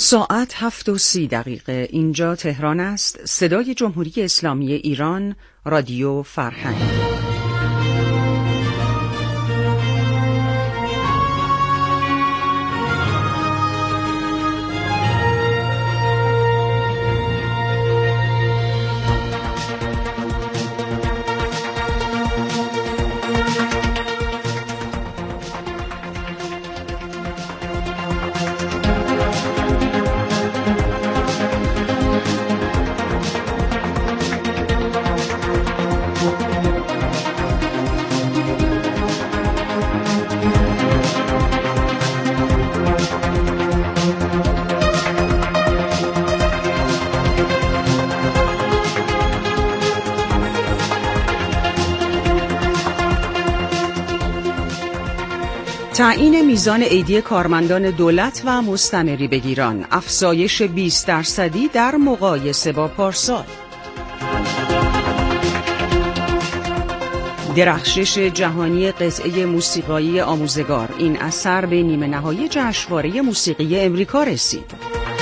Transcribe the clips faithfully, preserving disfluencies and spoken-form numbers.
ساعت هفت و سی دقیقه اینجا تهران است. صدای جمهوری اسلامی ایران، رادیو فرهنگ. تعیین میزان عیدی کارمندان دولت و مستمری بگیران، افزایش بیست درصدی در مقایسه با پارسال. درخشش جهانی قطعه موسیقایی آموزگار، این اثر به نیمه نهایی جشنواره موسیقی امریکا رسید.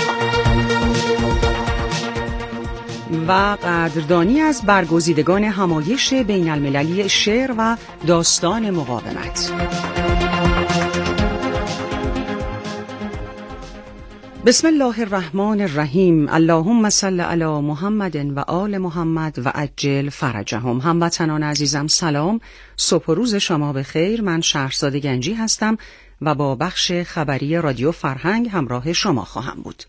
و قدردانی از برگزیدگان همایش بین المللی شعر و داستان مقاومت. بسم الله الرحمن الرحیم. اللهم صل علی محمد و آل محمد و عجل فرجهم. هموطنان عزیزم سلام، صبح و روز شما بخیر. من شهرزاد گنجی هستم و با بخش خبری رادیو فرهنگ همراه شما خواهم بود.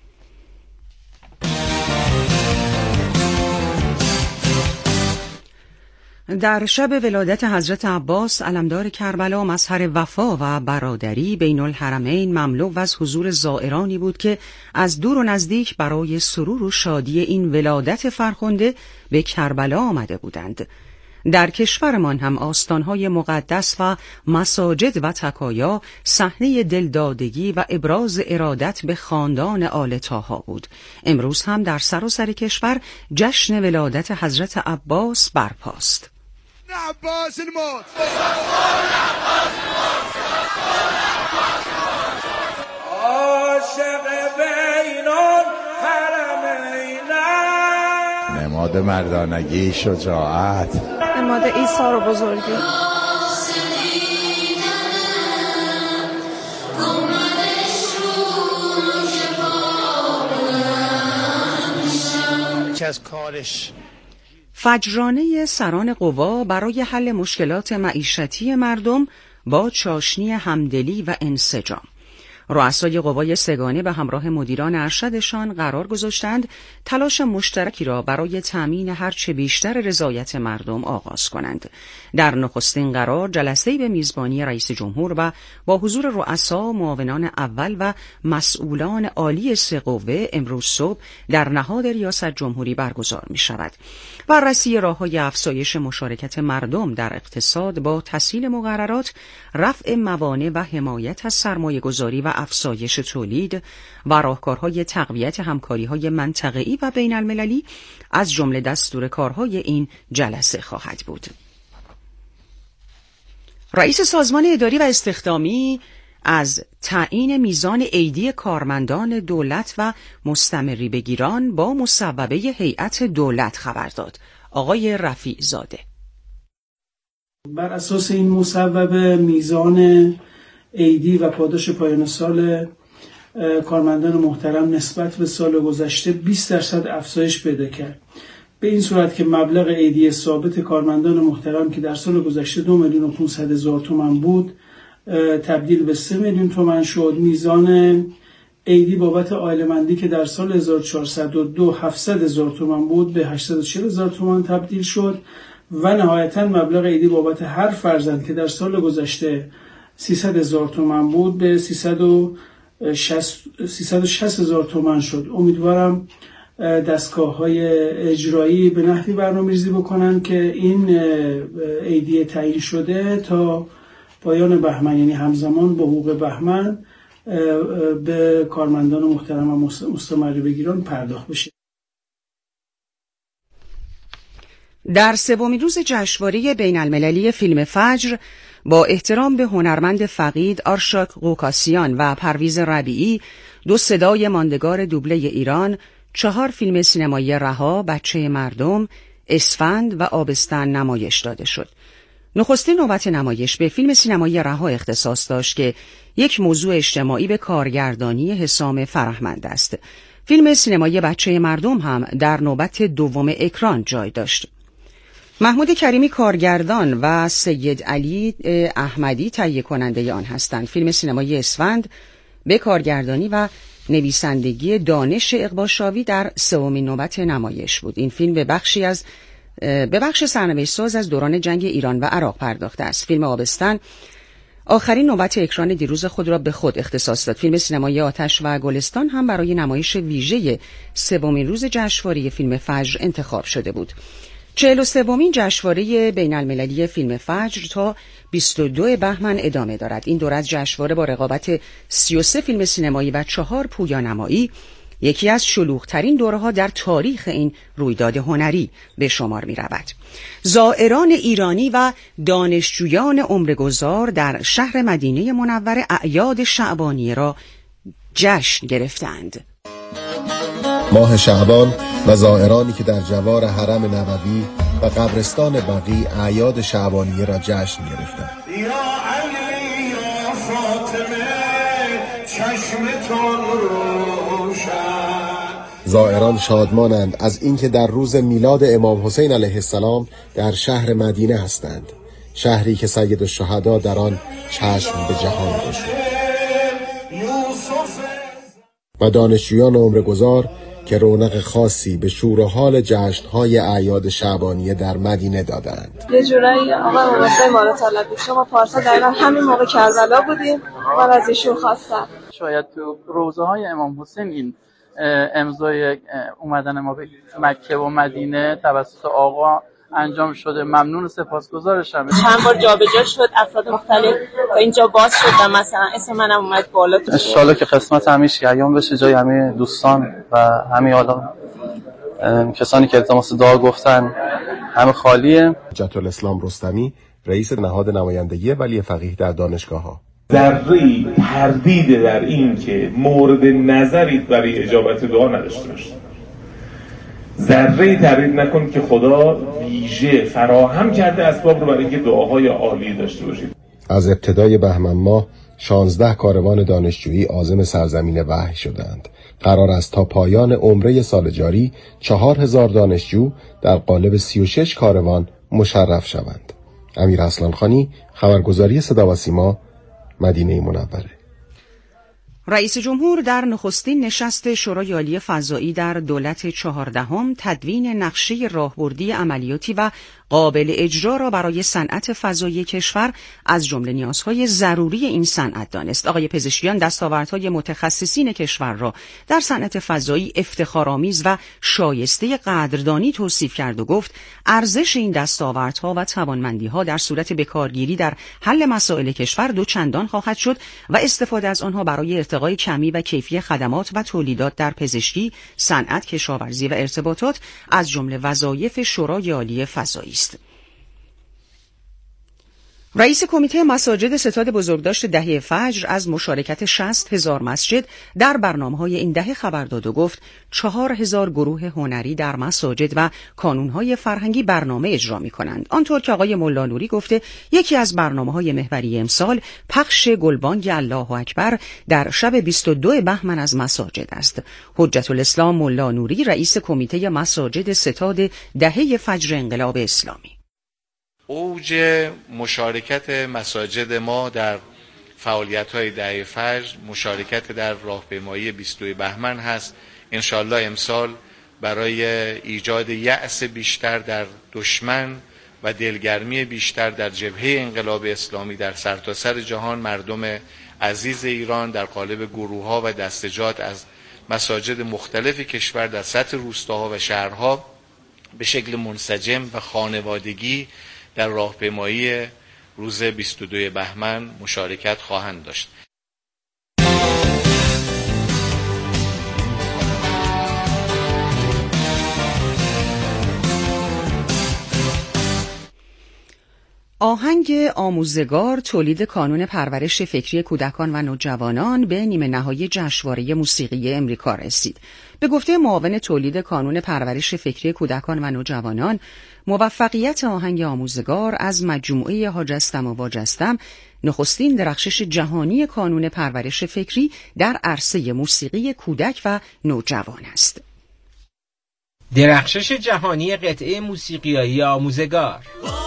در شب ولادت حضرت عباس علمدار کربلا، مظهر وفا و برادری بین الحرمین مملو از حضور زائرانی بود که از دور و نزدیک برای سرور و شادی این ولادت فرخنده به کربلا آمده بودند. در کشورمان هم آستانهای مقدس و مساجد و تکایا صحنه دلدادگی و ابراز ارادت به خاندان آل طاها بود. امروز هم در سراسر کشور جشن ولادت حضرت عباس برپاست. عباس الموت عاشق بین الحرمین، نماد مردانگی، شجاعت، نماد ایثار و بزرگی. چه از کارش فجرانه سران قوا برای حل مشکلات معیشتی مردم با چاشنی همدلی و انسجام. رؤسای قوای سگانه به همراه مدیران ارشدشان قرار گذاشتند تلاش مشترکی را برای تأمین هرچه بیشتر رضایت مردم آغاز کنند. در نخستین قرار جلسه‌ای به میزبانی رئیس جمهور و با حضور رؤسا، معاونان اول و مسئولان عالی سه قوه امروز صبح در نهاد ریاست جمهوری برگزار می شود. بررسی راه‌های افزایش مشارکت مردم در اقتصاد با تسهیل مقررات، رفع موانع و حمایت از سرمایه‌گذاری و افزایش تولید و راهکارهای تقویت همکاری‌های منطقه‌ای و بین المللی از جمله دستور کارهای این جلسه خواهد بود. رئیس سازمان اداری و استخدامی از تعیین میزان عیدی کارمندان دولت و مستمری بگیران با مصوبه هیئت دولت خبر داد. آقای رفیع زاده: بر اساس این مصوبه میزان عیدی و پاداش پایان سال کارمندان محترم نسبت به سال گذشته بیست درصد افزایش پیدا کرد، به این صورت که مبلغ عیدی ثابت کارمندان محترم که در سال گذشته دو میلیون و پانصد هزار تومان بود تبدیل به سه میلیون تومان شد. میزان عیدی بابت عائله‌مندی که در سال هزار و چهارصد و دو هفتصد هزار تومان بود به هشتصد و چهل هزار تومان تبدیل شد و نهایتاً مبلغ عیدی بابت هر فرزند که در سال گذشته سیصد هزار تومان بود به سیصد و شصت هزار تومان شد. امیدوارم دستگاه‌های اجرایی به نحوی برنامه‌ریزی بکنن که این عیدی تعیین شده تا پایان بهمن، یعنی همزمان با حقوق بهمن، به کارمندان محترم و مستمری بگیران پرداخت بشه. در سومین روز جشنواره بین المللی فیلم فجر، با احترام به هنرمند فقید آرشاک قوکاسیان و پرویز ربیعی، دو صدای ماندگار دوبله ایران، چهار فیلم سینمایی رها، بچه مردم، اسفند و آبستن نمایش داده شد. نخستین نوبت نمایش به فیلم سینمایی رها اختصاص داشت که یک موضوع اجتماعی به کارگردانی حسام فرهمند است. فیلم سینمایی بچه مردم هم در نوبت دوم اکران جای داشت. محمود کریمی کارگردان و سید علی احمدی تهیه کننده آن هستند. فیلم سینمایی اسفند به کارگردانی و نویسندگی دانش اقباشاوی در سومین نوبت نمایش بود. این فیلم به بخشی از به بخش سرنوشت ساز از دوران جنگ ایران و عراق پرداخته است. فیلم آبستن آخرین نوبت اکران دیروز خود را به خود اختصاص داد. فیلم سینمایی آتش و گلستان هم برای نمایش ویژه سومین روز جشنواره فیلم فجر انتخاب شده بود. چهل و سومین جشنواره بین المللی فیلم فجر تا بیست و دو بهمن ادامه دارد. این دور از جشنواره با رقابت سی و سه فیلم سینمایی و چهار پویانمایی یکی از شلوغ‌ترین دوره‌ها در تاریخ این رویداد هنری به شمار می‌رود. زائران ایرانی و دانشجویان عمرگذار در شهر مدینه منوره اعیاد شعبانیه را جشن گرفتند. ماه شعبان و زائرانی که در جوار حرم نبوی و قبرستان بقیع اعیاد شعبانیه را جشن گرفتند. یا علی یا فاطمه چشمتون روشن. زائران شادمانند از اینکه در روز میلاد امام حسین علیه السلام در شهر مدینه هستند، شهری که سید الشهدا در آن چشم به جهان گشود. و دانشجویان عمرگذار که رونق خاصی به شور و حال جشن‌های اعیاد شعبانیه در مدینه دادند. یه جورایی آقا موسی ما رو طلبید. شما پارسال دقیقا همین موقع کربلا بودیم، من از ایشون خواستم. شاید تو روزه های امام حسین این امضای اومدن ما به مکه و مدینه توسط آقا انجام شده. ممنون و سپاسگزارشم. چند بار جابجا شد، افراد مختلف تا اینجا باز شد، مثلا اسم منم اومد بالا. ان شاءالله که قسمت همیشه ایام بشه جای همه دوستان و همه حالا کسانی که التماس دعا گفتن همه خالیه. حجت الاسلام رستمی رئیس نهاد نمایندگی ولی فقیه در دانشگاه‌ها: ذره‌ای تردید در این که مورد نظری برای اجابت دعا نداشته باشید. ذره‌ای تردید نکنید که خدا ویژه فراهم کرده اسباب رو برای اینکه دعاهای عالی داشته باشید. از ابتدای بهمن ماه شانزده کاروان دانشجویی عازم سرزمین وحی شدند. قرار است تا پایان عمره سال جاری چهار هزار دانشجو در قالب سی و شش کاروان مشرف شوند. امیر اصلانخانی، خبرگزاری صدا و سیما، مدینه منوره. رئیس جمهور در نخستین نشست شورای عالی فضایی در دولت چهاردهم تدوین نقشه راهبردی عملیاتی و قابل اجرا را برای صنعت فضایی کشور از جمله نیازهای ضروری این صنعت دانست. آقای پزشکیان دستاوردهای متخصصین کشور را در صنعت فضایی افتخارآمیز و شایسته قدردانی توصیف کرد و گفت ارزش این دستاوردها و توانمندی‌ها در صورت بکارگیری در حل مسائل کشور دو چندان خواهد شد و استفاده از آنها برای ارتقای کمی و کیفی خدمات و تولیدات در پزشکی، صنعت، کشاورزی و ارتباطات از جمله وظایف شورای عالی فضایی است. رئیس کمیته مساجد ستاد بزرگداشت دهه فجر از مشارکت شصت هزار مسجد در برنامه‌های این دهه خبر داد و گفت چهار هزار گروه هنری در مساجد و کانون‌های فرهنگی برنامه اجرا می‌کنند. آنطور که آقای ملانوری گفته یکی از برنامه‌های محوری امسال پخش گلبانگ الله اکبر در شب بیست و دو بهمن از مساجد است. حجت الاسلام ملانوری رئیس کمیته مساجد ستاد دهه فجر انقلاب اسلامی: اوج مشارکت مساجد ما در فعالیت‌های دهه فجر مشارکت در راهپیمایی بیست و دو بهمن هست. انشالله امسال برای ایجاد یأس بیشتر در دشمن و دلگرمی بیشتر در جبهه انقلاب اسلامی در سرتاسر جهان، مردم عزیز ایران در قالب گروه‌ها و دستجات از مساجد مختلف کشور در سطح روستاها و شهرها به شکل منسجم و خانوادگی در راهپیمایی روز بیست و دو بهمن مشارکت خواهند داشت. آهنگ آموزگار تولید کانون پرورش فکری کودکان و نوجوانان به نیمه نهایی جشنواره موسیقی امریکا رسید. به گفته معاون تولید کانون پرورش فکری کودکان و نوجوانان، موفقیت آهنگ آموزگار از مجموعه حاجستم و واجستم نخستین درخشش جهانی کانون پرورش فکری در عرصه موسیقی کودک و نوجوان است. درخشش جهانی قطعه موسیقیایی آموزگار.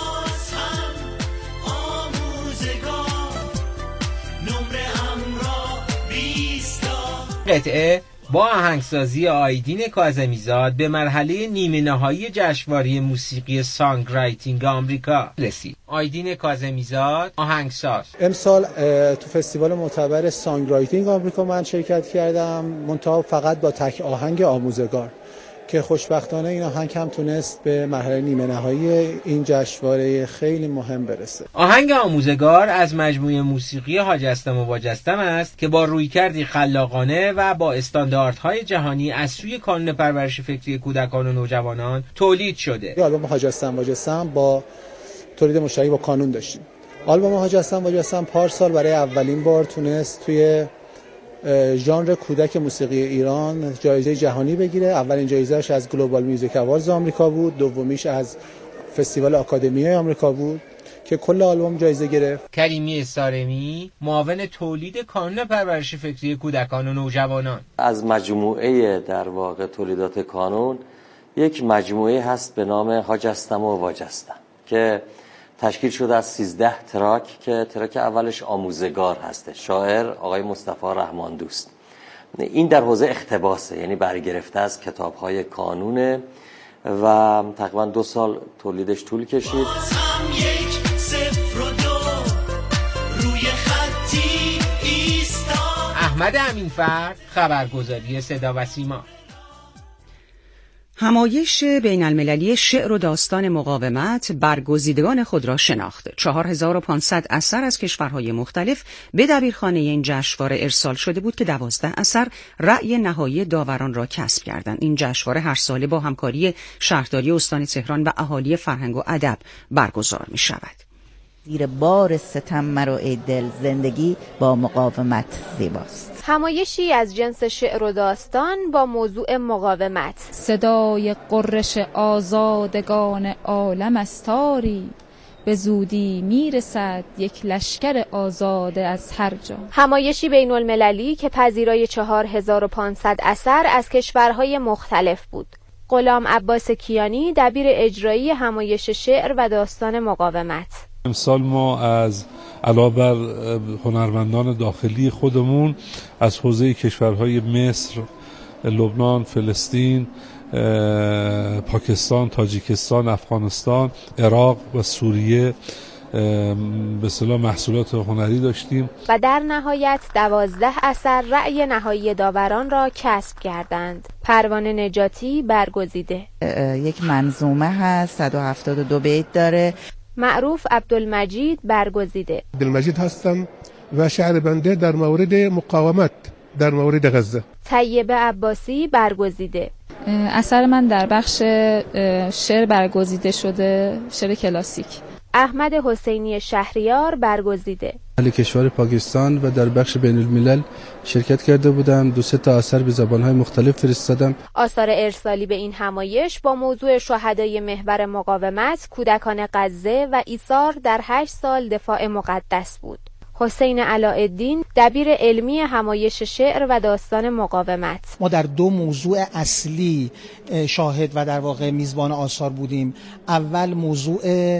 قطعه با آهنگسازی آیدین کاظمی‌زاد به مرحله نیمه نهایی جشنواره موسیقی سانگ رایتینگ آمریکا رسید. آیدین کاظمی‌زاد آهنگساز. امسال تو فستیوال معتبر سانگ رایتینگ آمریکا من شرکت کردم، منتها فقط با تک آهنگ آموزگار که خوشبختانه این آهنگ هم تونست به مرحله نیمه نهایی این جشنواره خیلی مهم برسه. آهنگ آموزگار از مجموعه موسیقی حاجستم و واجستم است که با رویکردی خلاقانه و با استانداردهای جهانی از سوی کانون پرورش فکری کودکان و نوجوانان تولید شده. آلبوم حاجستم واجستم با تولید مشترک با کانون داشتیم. آلبوم حاجستم واجستم پارسال برای اولین بار تونست توی ژانر کودک موسیقی ایران جایزه جهانی بگیره. اولین جایزهش از گلوبال میوزیک اواردز آمریکا بود، دومیش از فستیوال آکادمی آمریکا بود که کل آلبوم جایزه گرفت. کریمی سارمی، معاون تولید کانون پرورش فکری کودکان و نوجوانان. از مجموعه در واقع تولیدات کانون یک مجموعه هست به نام حاجستم و واجستم که تشکیل شده از سیزده تراک که تراک اولش آموزگار هسته، شاعر آقای مصطفی رحمان دوست. این در حوزه اقتباسه، یعنی برگرفته از کتاب‌های کانونه و تقریبا دو سال تولیدش طول کشید. احمد امینفرد، خبرگزاری صدا و سیما. همایش بین المللی شعر و داستان مقاومت برگزیدگان خود را شناخت. چهار هزار و پانصد اثر از کشورهای مختلف به دبیرخانه این جشنواره ارسال شده بود که دوازده اثر رأی نهایی داوران را کسب کردند. این جشنواره هر ساله با همکاری شهرداری استان تهران و اهالی فرهنگ و ادب برگزار می شود. زیر بار ستم مرا ای دل، زندگی با مقاومت زیباست. همایشی از جنس شعر و داستان با موضوع مقاومت. صدای قررش آزادگان عالم استاری، به زودی میرسد یک لشکر آزاده از هر جا. همایشی بین المللی که پذیرای چهار هزار و پانصد اثر از کشورهای مختلف بود. غلام عباس کیانی، دبیر اجرایی همایش شعر و داستان مقاومت. امسال ما از علاوه بر هنرمندان داخلی خودمون از حوزه کشورهای مصر، لبنان، فلسطین، پاکستان، تاجیکستان، افغانستان، عراق و سوریه به اصطلاح محصولات هنری داشتیم و در نهایت دوازده اثر رأی نهایی داوران را کسب کردند. پروانه نجاتی برگزیده. یک منظومه هست، صد و هفتاد و دو بیت داره. معروف عبدالمجید برگزیده. عبدالمجید هستم و شعر بنده در مورد مقاومت در مورد غزه. طیبه عباسی برگزیده. اثر من در بخش شعر برگزیده شده، شعر کلاسیک. احمد حسینی شهریار برگزیده. اهل کشور پاکستان و در بخش بین الملل شرکت کرده بودم. دو سه تا اثر به زبان‌های مختلف فرستادم. آثار ارسالی به این همایش با موضوع شهدای محور مقاومت، کودکان غزه و ایثار در هشت سال دفاع مقدس بود. حسین علاءالدین، دبیر علمی همایش شعر و داستان مقاومت. ما در دو موضوع اصلی شاهد و در واقع میزبان آثار بودیم. اول موضوع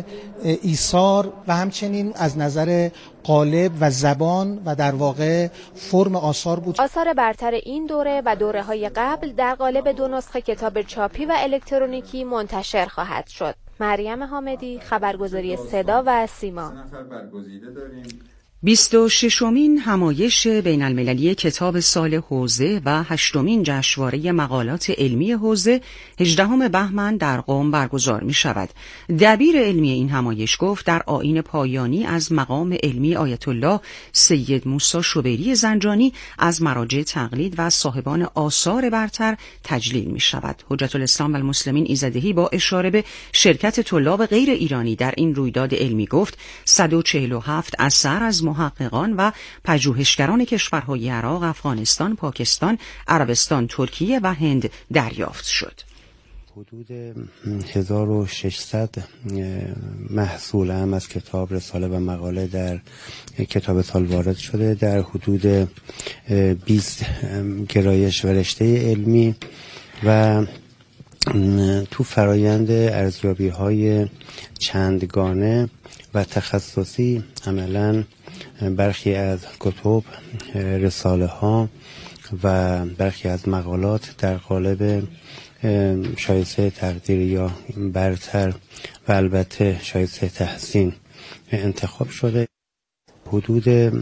ایثار و همچنین از نظر قالب و زبان و در واقع فرم آثار بود. آثار برتر این دوره و دوره‌های قبل در قالب دو نسخه کتاب چاپی و الکترونیکی منتشر خواهد شد. مریم حامدی، خبرگزاری صدا و سیما. بیست و ششمین همایش بین المللی کتاب سال حوزه و هشتمین جشنواره مقالات علمی حوزه هجدهم بهمن در قم برگزار می شود. دبیر علمی این همایش گفت در آیین پایانی از مقام علمی آیت الله سید موسی شبیری زنجانی از مراجع تقلید و صاحبان آثار برتر تجلیل می شود. حجت الاسلام و المسلمین ایزدهی با اشاره به شرکت طلاب غیر ایرانی در این رویداد علمی گفت صد و چهل و هفت اثر از محققان و پژوهشگران کشورهای عراق، افغانستان، پاکستان، عربستان، ترکیه و هند دریافت شد. حدود هزار و ششصد محصول هم از کتاب، رساله و مقاله در کتاب سال وارد شده. در حدود بیست گرایش و رشته علمی و تو فرایند ارزیابی های چندگانه و تخصصی عملاً برخی از کتب، رساله ها و برخی از مقالات در قالب شایسته تقدیر یا برتر و البته شایسته تحسین انتخاب شده. حدود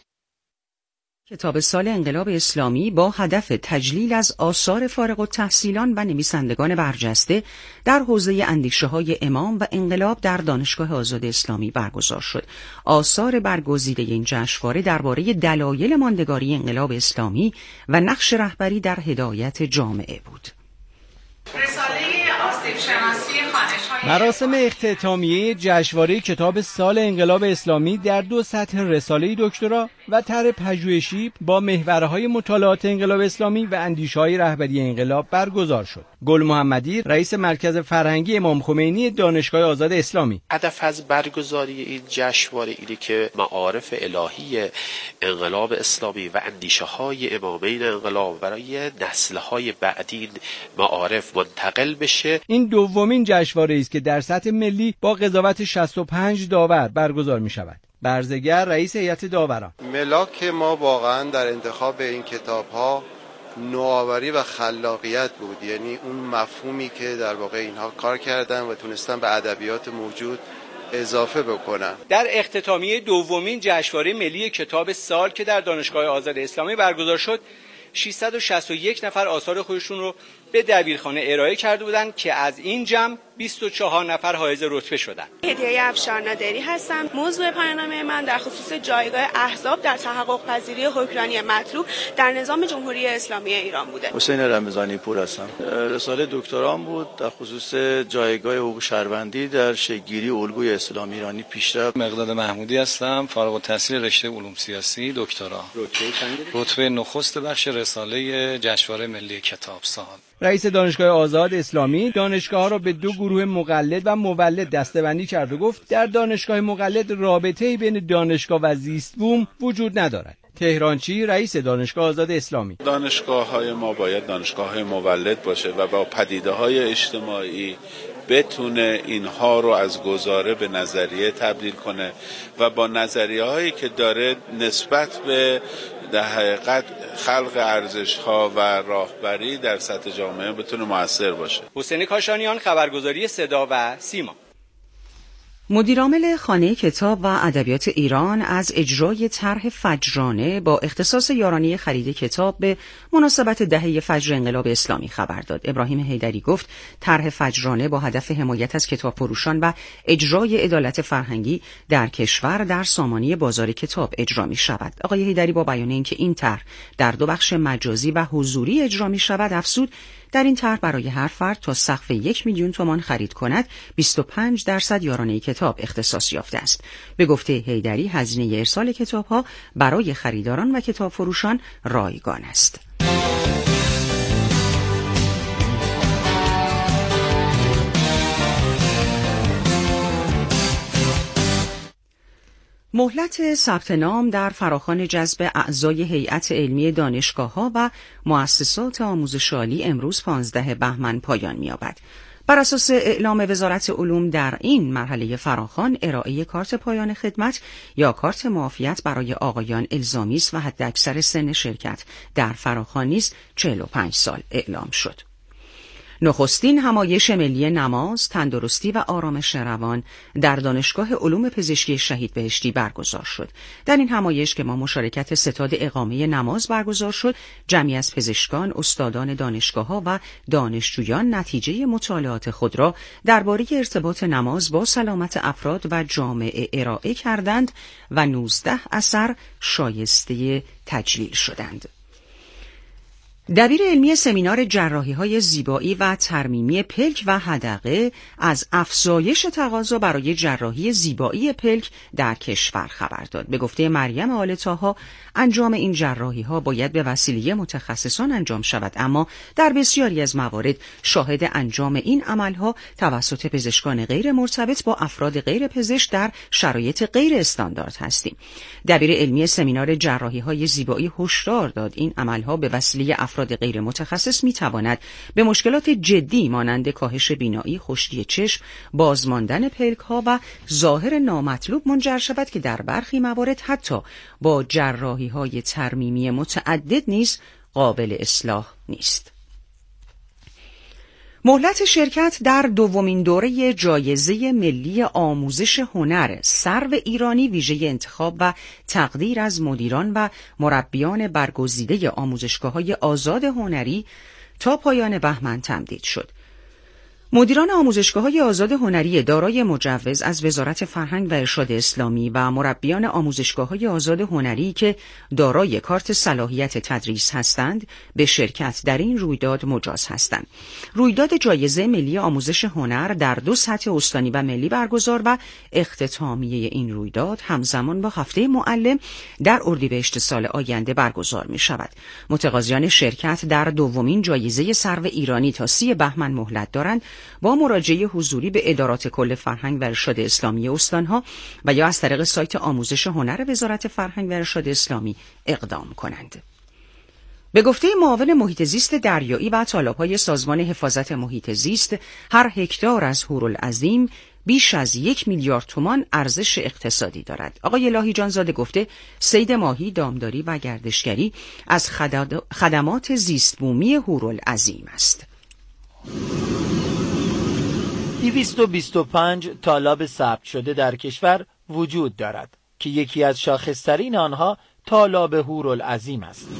کتاب سال انقلاب اسلامی با هدف تجلیل از آثار فارغ التحصیلان و نویسندگان برجسته در حوزه اندیشه‌های امام و انقلاب در دانشگاه آزاد اسلامی برگزار شد. آثار برگزیده این جشنواره درباره دلایل ماندگاری انقلاب اسلامی و نقش رهبری در هدایت جامعه بود. مراسم اختتامیه جشنواره کتاب سال انقلاب اسلامی در دو سطح رساله دکترا و طرح پژوهشی با محورهای مطالعات انقلاب اسلامی و اندیشه‌های رهبری انقلاب برگزار شد. گل محمدی، رئیس مرکز فرهنگی امام خمینی دانشگاه آزاد اسلامی: هدف از برگزاری این جشنواره اینه که معارف الهی انقلاب اسلامی و اندیشه‌های امامین انقلاب برای نسل‌های بعدی معارف منتقل بشه. این دومین جشنواره است که در سطح ملی با قضاوت شصت و پنج داور برگزار می شود. برزگر، رئیس هیئت داوران: ملاک ما واقعا در انتخاب این کتاب‌ها نوآوری و خلاقیت بود، یعنی اون مفهومی که در واقع اینها کار کردن و تونستن به ادبیات موجود اضافه بکنن. در اختتامیه دومین جشنواره ملی کتاب سال که در دانشگاه آزاد اسلامی برگزار شد، ششصد و شصت و یک نفر آثار خودشون رو به دبیرخانه ارائه کرده بودند که از این جمع بیست و چهار نفر حائز رتبه شدند. هدیه افشار نادری هستم. موضوع پایان‌نامه من در خصوص جایگاه احزاب در تحقق پذیری حکمرانی مطلوب در نظام جمهوری اسلامی ایران بوده. حسین رمضانی پور هستم. رساله دکترام بود در خصوص جایگاه حقوق شهروندی در شکل‌گیری الگوی اسلامی ایرانی پیشرفت. مقداد محمودی هستم، فارغ التحصیل رشته علوم سیاسی، دکترا. رتبه چند؟ رتبه نخست بخش رساله جشنواره ملی کتاب سال. رئیس دانشگاه آزاد اسلامی دانشگاه‌ها را به دو گروه مقلد و مولد دسته‌بندی کرد و گفت در دانشگاه مقلد رابطه‌ای بین دانشگاه و زیست بوم وجود ندارد. تهرانچی، رئیس دانشگاه آزاد اسلامی: دانشگاه‌های ما باید دانشگاه‌های مولد باشه و با پدیده‌های اجتماعی بتونه اینها رو از گزاره به نظریه تبدیل کنه و با نظریه‌هایی که داره نسبت به در حقیقت خلق ارزش‌ها و راهبری در سطح جامعه بتونه مؤثر باشه. حسین کاشانیان، خبرگزاری صدا و سیما. مدیرعامل خانه کتاب و ادبیات ایران از اجرای طرح فجرانه با اختصاص یارانه خرید کتاب به مناسبت دهه فجر انقلاب اسلامی خبر داد. ابراهیم حیدری گفت طرح فجرانه با هدف حمایت از کتاب فروشان و اجرای عدالت فرهنگی در کشور در سامانه بازار کتاب اجرا می شود. آقای حیدری با بیان اینکه این طرح در دو بخش مجازی و حضوری اجرا می شود افزود در این طرح برای هر فرد تا سقف یک میلیون تومان خرید کند بیست و پنج درصد یارانه کتاب اختصاص یافته است. به گفته حیدری هزینه ارسال کتاب‌ها برای خریداران و کتاب فروشان رایگان است. مهلت ثبت نام در فراخوان جذب اعضای هیئت علمی دانشگاه‌ها و مؤسسات آموزش عالی امروز پانزده بهمن پایان می‌یابد. بر اساس اعلام وزارت علوم در این مرحله فراخوان ارائه کارت پایان خدمت یا کارت معافیت برای آقایان الزامی است و حداکثر سن شرکت در فراخوان نیز چهل و پنج سال اعلام شد. نخستین همایش ملی نماز، تندرستی و آرامش روان در دانشگاه علوم پزشکی شهید بهشتی برگزار شد. در این همایش که با مشارکت ستاد اقامه نماز برگزار شد، جمعی از پزشکان، استادان دانشگاه‌ها و دانشجویان نتیجه مطالعات خود را درباره ارتباط نماز با سلامت افراد و جامعه ارائه کردند و نوزده اثر شایسته تجلیل شدند. دبیر علمی سمینار جراحی‌های زیبایی و ترمیمی پلک و حدقه از افزایش تقاضا برای جراحی زیبایی پلک در کشور خبر داد. به گفته مریم آل‌طاها، انجام این جراحی‌ها باید به وسیله متخصصان انجام شود، اما در بسیاری از موارد شاهد انجام این عمل‌ها توسط پزشکان غیر مرتبط با افراد غیر پزشک در شرایط غیر استاندارد هستیم. دبیر علمی سمینار جراحی‌های زیبایی هشدار داد این عمل‌ها به وسیله افراد غیر متخصص می تواند به مشکلات جدی مانند کاهش بینایی، خشکی چشم، بازماندن پلک ها و ظاهر نامطلوب منجر شود که در برخی موارد حتی با جراحی های ترمیمی متعدد نیز قابل اصلاح نیست. مهلت شرکت در دومین دوره جایزه ملی آموزش هنر سرو ایرانی ویژه انتخاب و تقدیر از مدیران و مربیان برگزیده آموزشگاه‌های آزاد هنری تا پایان بهمن تمدید شد. مدیران آموزشگاه‌های آزاد هنری دارای مجوز از وزارت فرهنگ و ارشاد اسلامی و مربیان آموزشگاه‌های آزاد هنری که دارای کارت صلاحیت تدریس هستند به شرکت در این رویداد مجاز هستند. رویداد جایزه ملی آموزش هنر در دو سطح استانی و ملی برگزار و اختتامیه این رویداد همزمان با هفته معلم در اردیبهشت سال آینده برگزار می‌شود. متقاضیان شرکت در دومین جایزه سرو ایرانی تا سی بهمن مهلت دارند با مراجعه حضوری به ادارات کل فرهنگ و ارشاد اسلامی استانها و یا از طریق سایت آموزش هنر وزارت فرهنگ و ارشاد اسلامی اقدام کنند. به گفته معاون محیط زیست دریایی و تالاب‌های سازمان حفاظت محیط زیست، هر هکتار از هورالعظیم بیش از یک میلیارد تومان ارزش اقتصادی دارد. آقای لاهیجان زاده گفته صید ماهی، دامداری و گردشگری از خدمات زیست بومی هورالعظیم است. دویست و بیست و پنج تالاب ثبت شده در کشور وجود دارد که یکی از شاخصترین آنها تالاب هورالعظیم است.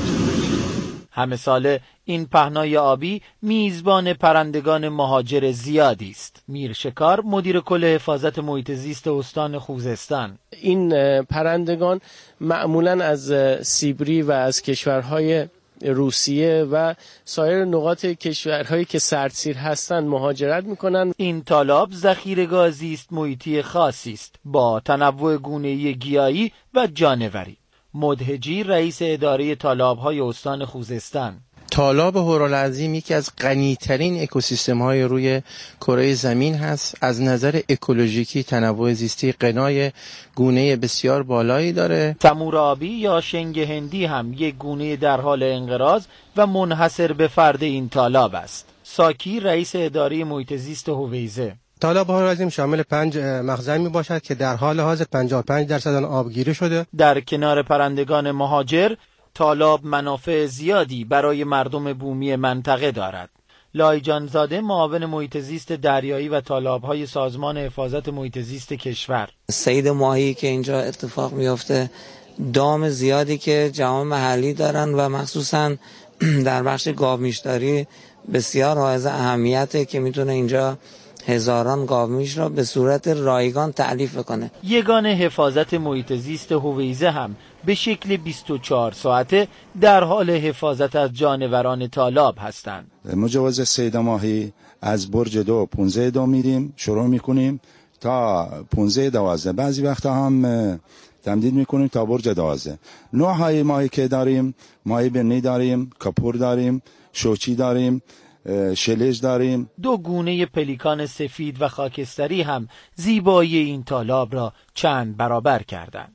همه ساله این پهنای آبی میزبان پرندگان مهاجر زیادی است. میر شکار، مدیر کل حفاظت محیط زیست استان خوزستان: این پرندگان معمولاً از سیبری و از کشورهای روسیه و سایر نقاط کشورهایی که سردسیر هستند مهاجرت میکنند. این تالاب ذخیره‌گاه زیست محیطی خاصی است با تنوع گونه‌ای گیاهی و جانوری. مدهجی، رئیس اداره تالاب‌های استان خوزستان: تالاب هورالعظیم یکی از غنی‌ترین اکوسیستم‌های روی کره زمین هست. از نظر اکولوژیکی تنوع زیستی غنای گونه بسیار بالایی داره. تمور آبی یا شنگ هندی هم یک گونه در حال انقراض و منحصر به فرد این تالاب است. ساکی، رئیس اداره محیط زیست هویزه: تالاب هورالعظیم شامل پنج مخزن می باشد که در حال حاضر پنجاه و پنج درصد آن آبگیری شده. در کنار پرندگان مهاجر، تالاب منافع زیادی برای مردم بومی منطقه دارد. لایجان زاده، معاون محیط زیست دریایی و تالاب‌های سازمان حفاظت محیط زیست کشور: صید ماهی که اینجا اتفاق میفته، دام زیادی که جوامع محلی دارن و مخصوصا در بخش گاومیشداری بسیار حائز اهمیته که میتونه اینجا هزاران گاومیش را به صورت رایگان تعلیف کنه. یگان حفاظت محیط زیست هویزه هم به شکل بیست و چهار ساعته در حال حفاظت از جانوران تالاب هستند. مجوز صید ماهی از برج دو پونزه دو میریم شروع میکنیم تا پونزه دوازده، بعضی وقتا هم تمدید میکنیم تا برج دوازده. نوع های ماهی که داریم، ماهی بنی داریم، کپور داریم، شوچی داریم، شلج داریم. دو گونه پلیکان سفید و خاکستری هم زیبایی این تالاب را چند برابر کردند.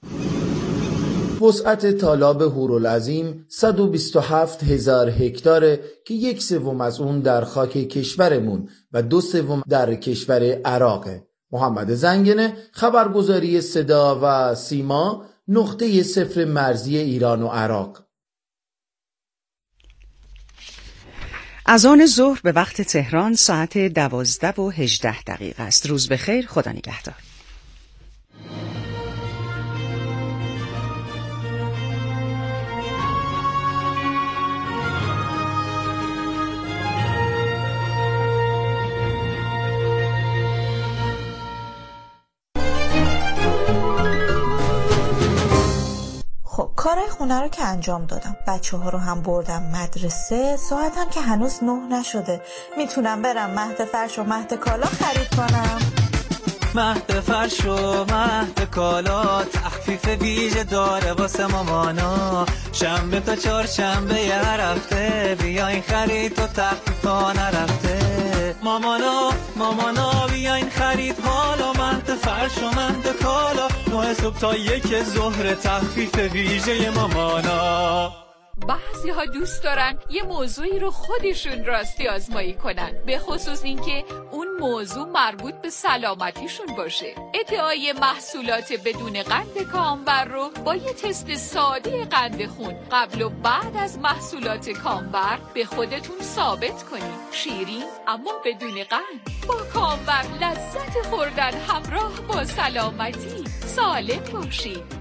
وسعت تالاب هورالعظیم صد و بیست و هفت هزار هکتاره که یک سوم از اون در خاک کشورمون و دو سوم در کشور عراقه. محمد زنگنه، خبرگزاری صدا و سیما، نقطه صفر مرزی ایران و عراق. از آن ظهر به وقت تهران ساعت دوازده و هجده دقیقه است. روز بخیر، خدا نگهدار. خب کارهای خونه رو که انجام دادم، بچه ها رو هم بردم مدرسه، ساعتم که هنوز نه نشده. میتونم برم مهد فرش و مهد کالا خرید کنم. مهد فرش و مهد کالا تخفیف ویژه داره واسه مامانا. شنبه تا چهار شنبه هر هفته بیاین خرید تا تخفیفا نرفته. مامانا مامانا بیاین خرید حالا مهد فرش و مهد کالا. نه صبح تا یک ظهر تخفیف ویژه مامانا. بعضی ها دوست دارن یه موضوعی رو خودشون راستی آزمایی کنن، به خصوص اینکه اون موضوع مربوط به سلامتیشون باشه. ادعای محصولات بدون قند کامبر رو با یه تست ساده قند خون قبل و بعد از محصولات کامبر به خودتون ثابت کنید. شیرین اما بدون قند، با کامبر لذت خوردن همراه با سلامتی. سالم باشید.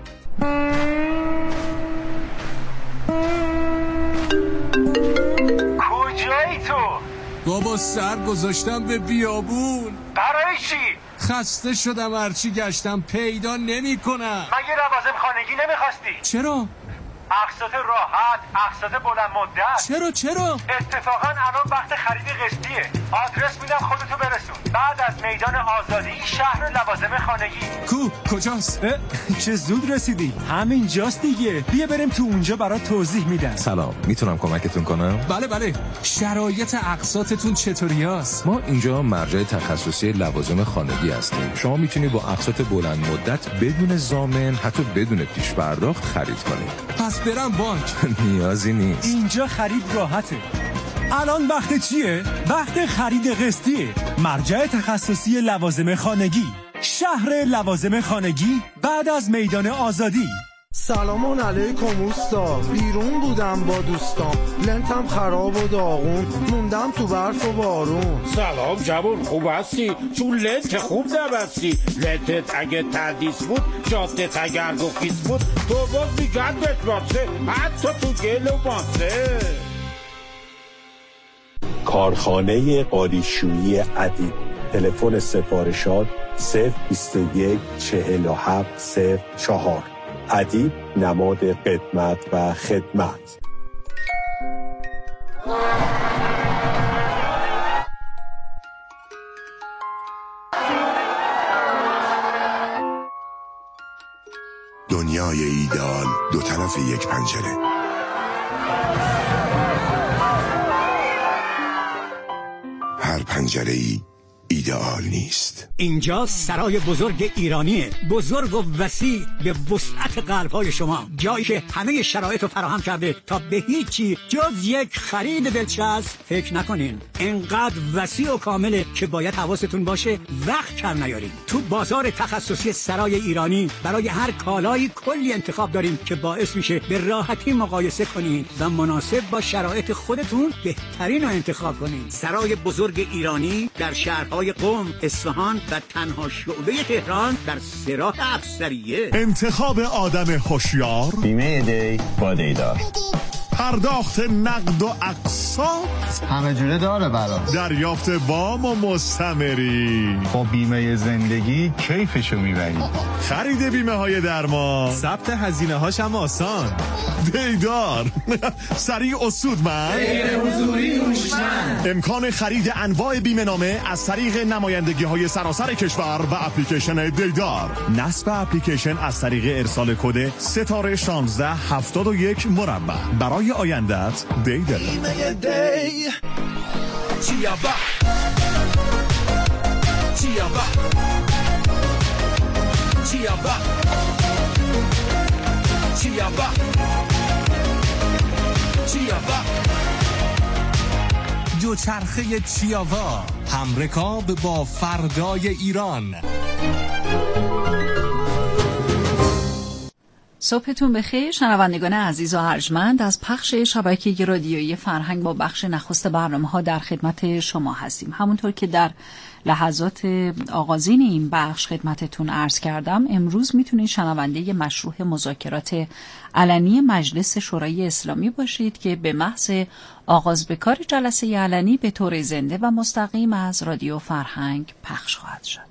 کجایی تو؟ بابا سر گذاشتم به بیابون. برای چی؟ خسته شدم، هرچی گشتم پیدا نمی کنم. مگه لوازم خانگی نمیخواستی؟ چرا؟ اقساط راحت، اقساط بلند مدت. چرا چرا؟ اتفاقا الان وقت خرید قسطیه. آدرس میدم خودتو برسون. بعد از میدان آزادی شهر لوازم خانگی. کو کجاست؟ چه زود رسیدی؟ همین جاست دیگه. بیا بریم تو اونجا برات توضیح میدم. سلام، میتونم کمکتون کنم؟ بله بله. شرایط اقساطتون چطوریاست؟ ما اینجا مرجع تخصصی لوازم خانگی هستیم. شما میتونید با اقساط بلند مدت بدون ضامن، حتی بدون پیش پرداخت خرید کنید. پس برم بانک؟ نیازی نیست. اینجا خرید راحته. الان وقت چیه؟ وقت خرید قسطیه. مرجع تخصصی لوازم خانگی، شهر لوازم خانگی بعد از میدان آزادی. سلام علیکم اوستا، بیرون بودم با دوستام، لنتم خراب و داغون، موندم تو برف و بارون. سلام جوون، خوب هستی؟ چون لنت خوب نبستی. لنتت اگه تردیس بود، جادت اگر گفیس بود، تو باز میگردت باسه، حتی تو گل و باسه. کارخانه قالیشویی ادیب. تلفن سفارشات صفر بیست و یک چهل و هفت صفر چهار. ادیب، نماد قدمت و خدمت. دنیای ایدئال دو طرف یک پنجره. هر پنجره‌ای ایدئال نیست. اینجا سرای بزرگ ایرانیه، بزرگ و وسیع به وسعت قلب‌های شما، جایی که همه شرایط رو فراهم کرده تا به هیچی جز یک خرید دلچسب فکر نکنین. اینقدر وسیع و کامله که باید حواستون باشه وقت کم نیارین. تو بازار تخصصی سرای ایرانی برای هر کالایی کلی انتخاب داریم که باعث میشه به راحتی مقایسه کنین و مناسب با شرایط خودتون بهترین رو انتخاب کنین. سرای بزرگ ایرانی در شهرهای قم، اصفهان و تنها شعبه تهران در سراح افسریه. انتخاب آدم هوشیار، بیمه دی با دیدار، پرداخت نقد و اقساط همه جوره داره برات، دریافت وام و مستمری. با بیمه زندگی کیفشو میبری. خرید بیمه های درمان، ثبت هزینه هاش هم آسان. دیدار سریع و سودمند، حضوری هوشمند. امکان خرید انواع بیمه نامه از طریق نمایندگی های سراسر کشور و اپلیکیشن دیدار. نصب اپلیکیشن از طریق ارسال کد ستاره شانزده هفتاد و یک مربع. برای آیندت دیدار. بیمه دی چیابا چیابا چیابا چیابا چیابا دوچرخه چیاوا، همرکاب با فردای ایران. صبحتون بخیر شنوندگان عزیز و ارجمند. از پخش شبکه رادیویی فرهنگ با بخش نخست برنامه‌ها در خدمت شما هستیم. همونطور که در لحظات آغازین این بخش خدمتتون عرض کردم، امروز میتونید شنونده مشروع مذاکرات علنی مجلس شورای اسلامی باشید که به محض آغاز به کار جلسه علنی به طور زنده و مستقیم از رادیو فرهنگ پخش خواهد شد.